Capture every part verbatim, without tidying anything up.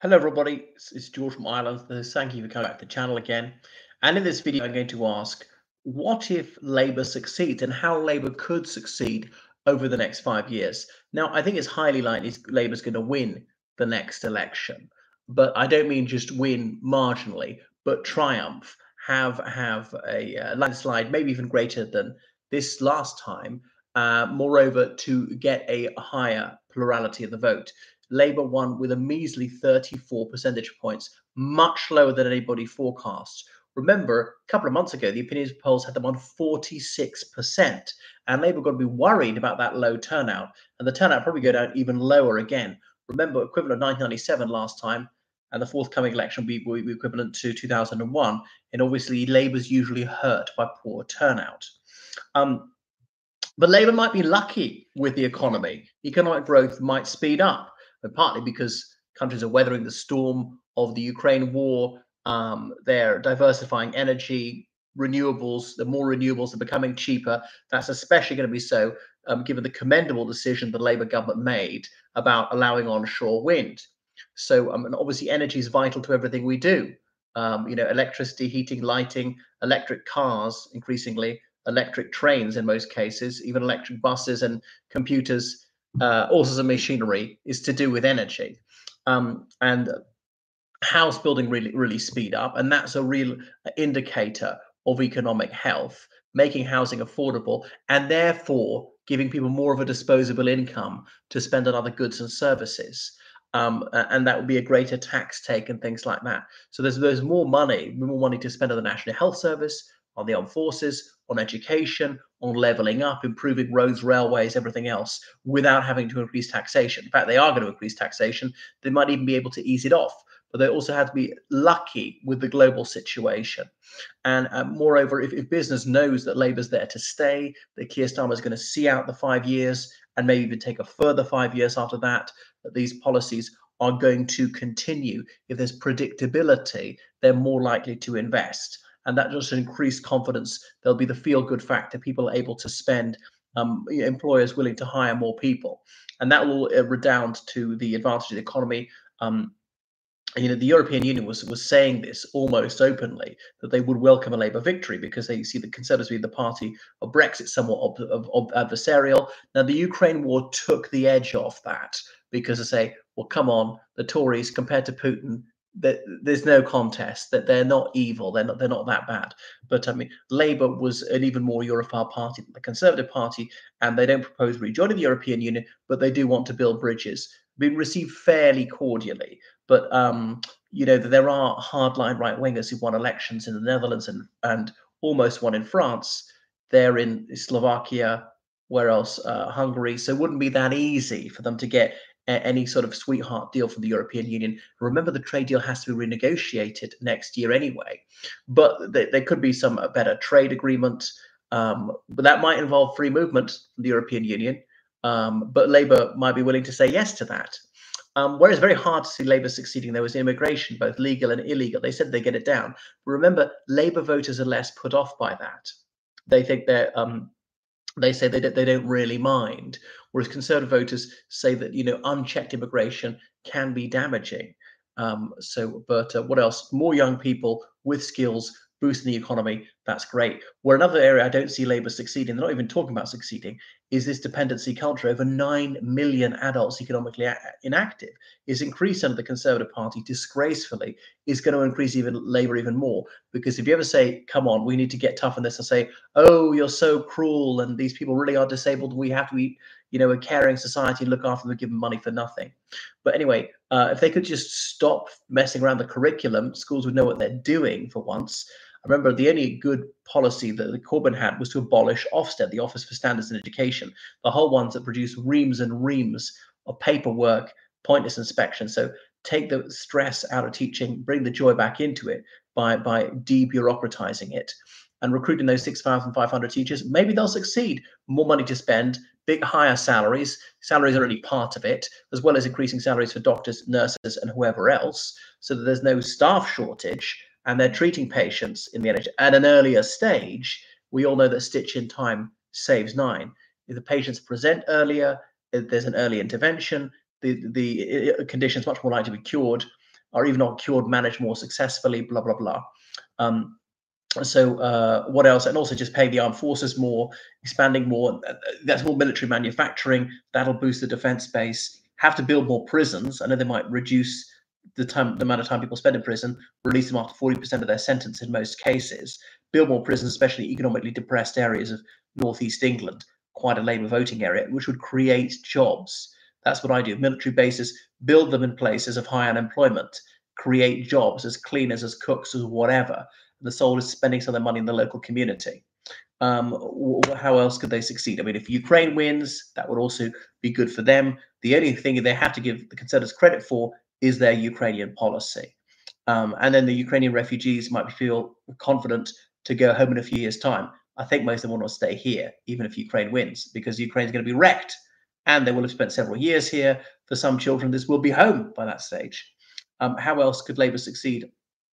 Hello everybody, it's it's George from Ireland. Uh, Thank you for coming back to the channel again. And in this video, I'm going to ask, what if Labour succeeds and how Labour could succeed over the next five years? Now, I think it's highly likely Labour's going to win the next election, but I don't mean just win marginally, but triumph, have have a uh, landslide, maybe even greater than this last time. Uh, moreover, to get a higher plurality of the vote. Labour won with a measly thirty-four percentage points, much lower than anybody forecast. Remember, a couple of months ago, the opinion polls had them on forty-six percent, and Labour got to be worried about that low turnout, and the turnout probably go down even lower again. Remember, equivalent of nineteen ninety-seven last time, and the forthcoming election will be, will be equivalent to two thousand one, and obviously Labour's usually hurt by poor turnout. Um, but Labour might be lucky with the economy. Economic growth might speed up, but partly because countries are weathering the storm of the Ukraine war. Um, they're diversifying energy, renewables. The more renewables are becoming cheaper. That's especially going to be so um, given the commendable decision the Labour government made about allowing onshore wind. So, um, and obviously, energy is vital to everything we do. Um, you know, electricity, heating, lighting, electric cars, increasingly electric trains in most cases, even electric buses and computers, uh, all sorts of machinery is to do with energy. Um, and house building really, really speed up. And that's a real indicator of economic health, making housing affordable and therefore giving people more of a disposable income to spend on other goods and services. Um, and that would be a greater tax take and things like that. So there's there's more money, more money to spend on the National Health Service, on the armed forces, on education, on leveling up, improving roads, railways, everything else, without having to increase taxation. In fact, they are going to increase taxation. They might even be able to ease it off, but they also have to be lucky with the global situation. And uh, moreover, if, if business knows that Labour's there to stay, that Keir Starmer is going to see out the five years and maybe even take a further five years after that, that these policies are going to continue. If there's predictability, they're more likely to invest. And that just increased confidence. There'll be the feel-good factor. People are able to spend, um, employers willing to hire more people. And that will uh, redound to the advantage of the economy. Um, you know, the European Union was was saying this almost openly, that they would welcome a Labour victory because they see the Conservatives being the party of Brexit somewhat of, of, of adversarial. Now, the Ukraine war took the edge off that because they say, well, come on, the Tories compared to Putin, that there's no contest, that they're not evil, they're not they're not that bad. But I mean, Labour was an even more Europhile party than the Conservative Party, and they don't propose rejoining the European Union, but they do want to build bridges. Been received fairly cordially. But um, you know, there are hardline right wingers who've won elections in the Netherlands and and almost won in France. They're in Slovakia, where else? Uh, Hungary. So it wouldn't be that easy for them to get a- any sort of sweetheart deal from the European Union. Remember, the trade deal has to be renegotiated next year anyway. But th- there could be some uh, better trade agreement. Um, but that might involve free movement from the European Union. Um, but Labour might be willing to say yes to that. Um, whereas very hard to see Labour succeeding, there was immigration, both legal and illegal. They said they get it down. But remember, Labour voters are less put off by that. They think they're um, they say they don't, they don't really mind, whereas Conservative voters say that you know unchecked immigration can be damaging. Um, so, but uh, what else? More young people with skills boosting the economy. That's great. Where another area I don't see Labour succeeding, they're not even talking about succeeding, is this dependency culture. Over nine million adults economically a- inactive is increased under the Conservative Party disgracefully. Is going to increase even Labour even more, because if you ever say, "Come on, we need to get tough on this," and say, "Oh, you're so cruel, and these people really are disabled. We have to be, you know, a caring society and look after them and give them money for nothing." But anyway, uh, if they could just stop messing around the curriculum, schools would know what they're doing for once. I remember the only good policy that the Corbyn had was to abolish Ofsted, the Office for Standards in Education, the whole ones that produce reams and reams of paperwork, pointless inspection. So take the stress out of teaching, bring the joy back into it by by debureaucratizing it and recruiting those six thousand five hundred teachers. Maybe they'll succeed. More money to spend, big higher salaries. Salaries are only part of it, as well as increasing salaries for doctors, nurses, and whoever else, so that there's no staff shortage and they're treating patients in the N H S at an earlier stage. We all know that stitch in time saves nine. If the patients present earlier, if there's an early intervention, the, the condition is much more likely to be cured. are even not cured, managed more successfully, blah, blah, blah. Um, so uh, what else? And also just pay the armed forces more, expanding more. That's more military manufacturing. That'll boost the defense base. Have to build more prisons. I know they might reduce the time, the amount of time people spend in prison, release them after forty percent of their sentence in most cases. Build more prisons, especially economically depressed areas of northeast England, quite a Labour voting area, which would create jobs. That's what I do. Military bases, build them in places of high unemployment, create jobs as cleaners, as cooks, as whatever. The soul is spending some of their money in the local community. Um, how else could they succeed? I mean, if Ukraine wins, that would also be good for them. The only thing they have to give the Conservatives credit for is their Ukrainian policy. Um, and then the Ukrainian refugees might feel confident to go home in a few years' time. I think most of them want to stay here, even if Ukraine wins, because Ukraine is going to be wrecked. And they will have spent several years here. For some children, this will be home by that stage. Um, how else could Labour succeed?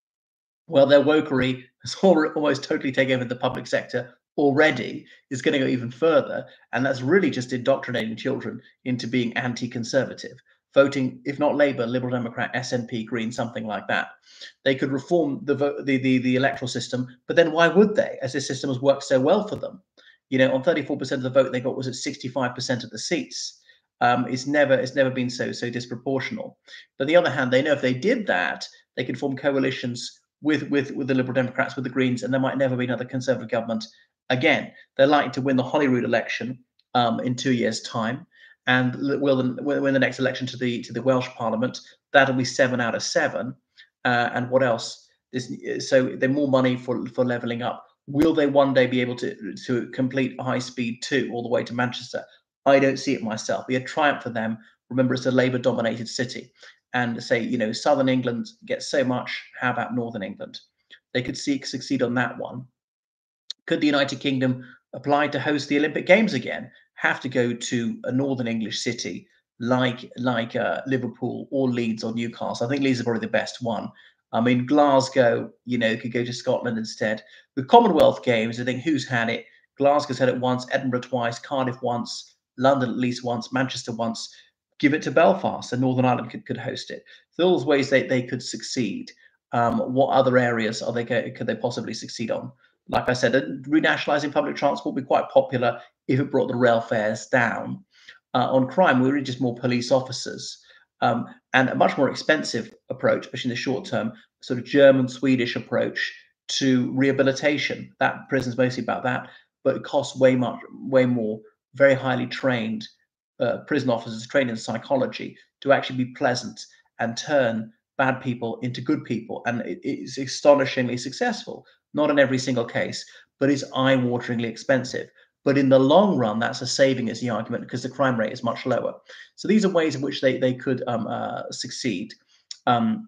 Well, their wokery has almost totally taken over the public sector already, is going to go even further. And that's really just indoctrinating children into being anti-conservative, voting, if not Labour, Liberal Democrat, S N P, Green, something like that. They could reform the, the, the, the electoral system, but then why would they, as this system has worked so well for them? You know, on thirty-four percent of the vote they got was at sixty-five percent of the seats. Um, it's never it's never been so so disproportional. But on the other hand, they know if they did that, they could form coalitions with with with the Liberal Democrats, with the Greens, and there might never be another Conservative government again. They're likely to win the Holyrood election um, in two years' time, and will win the next election to the to the Welsh Parliament. That'll be seven out of seven. Uh, and what else? This, so they're more money for for levelling up. Will they one day be able to to complete high speed two all the way to Manchester? I don't see it myself. It'd be a triumph for them. Remember, it's a Labour-dominated city. And say, you know, Southern England gets so much. How about Northern England? They could seek succeed on that one. Could the United Kingdom apply to host the Olympic Games again? Have to go to a Northern English city like like uh, Liverpool or Leeds or Newcastle. I think Leeds is probably the best one. I mean, Glasgow, you know, could go to Scotland instead. The Commonwealth Games, I think who's had it? Glasgow's had it once, Edinburgh twice, Cardiff once, London at least once, Manchester once. Give it to Belfast, and Northern Ireland could, could host it. Those ways they, they could succeed. Um, what other areas are they could they possibly succeed on? Like I said, renationalising public transport would be quite popular if it brought the rail fares down. Uh, on crime, we really just more police officers. Um, and a much more expensive approach, especially in the short term, sort of German, Swedish approach to rehabilitation. That prison's mostly about that, but it costs way much, way more. Very highly trained uh, prison officers trained in psychology to actually be pleasant and turn bad people into good people, and it is astonishingly successful. Not in every single case, but it's eye-wateringly expensive. But in the long run, that's a saving, is the argument, because the crime rate is much lower. So these are ways in which they, they could um, uh, succeed. Um,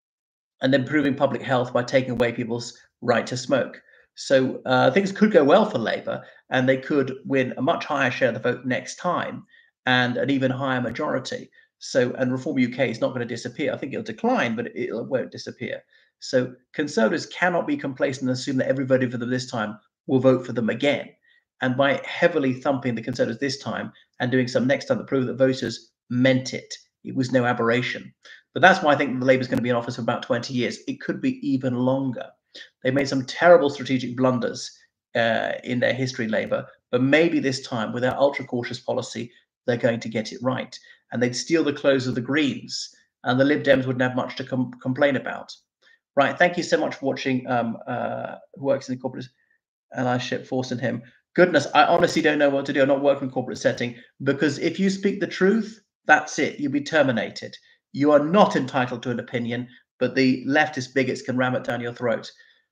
and then improving public health by taking away people's right to smoke. So uh, things could go well for Labour, and they could win a much higher share of the vote next time and an even higher majority. So, and Reform U K is not going to disappear. I think it'll decline, but it won't disappear. So Conservatives cannot be complacent and assume that everybody for them this time will vote for them again. And by heavily thumping the Conservatives this time and doing some next time to prove that voters meant it, it was no aberration. But that's why I think the Labour is going to be in office for about twenty years. It could be even longer. They made some terrible strategic blunders uh, in their history, Labour, but maybe this time, with their ultra-cautious policy, they're going to get it right. And they'd steal the clothes of the Greens, and the Lib Dems wouldn't have much to com complain about. Right, thank you so much for watching um, uh, Who Works in the Corporate Allyship, Force and Him. Goodness, I honestly don't know what to do. I'm not working in corporate setting, because if you speak the truth, that's it. You'll be terminated. You are not entitled to an opinion, but the leftist bigots can ram it down your throat.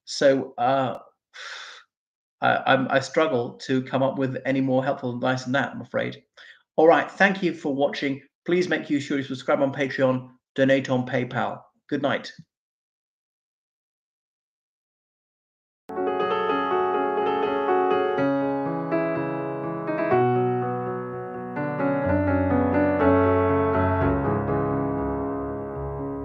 So uh, I, I'm, I struggle to come up with any more helpful advice than that, I'm afraid. All right, thank you for watching. Please make sure you subscribe on Patreon, donate on PayPal. Good night.